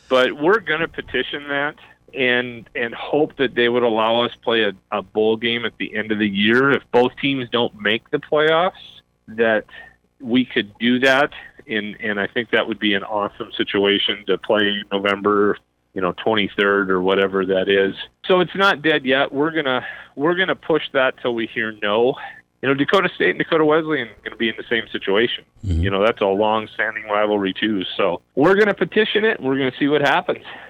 But we're going to petition that and hope that they would allow us play a bowl game at the end of the year. If both teams don't make the playoffs, that we could do that. And I think that would be an awesome situation to play November 23rd or whatever that is. So it's not dead yet. We're gonna push that till we hear no. Dakota State and Dakota Wesleyan are going to be in the same situation. Mm-hmm. That's a long-standing rivalry too. So we're going to petition it, and we're going to see what happens.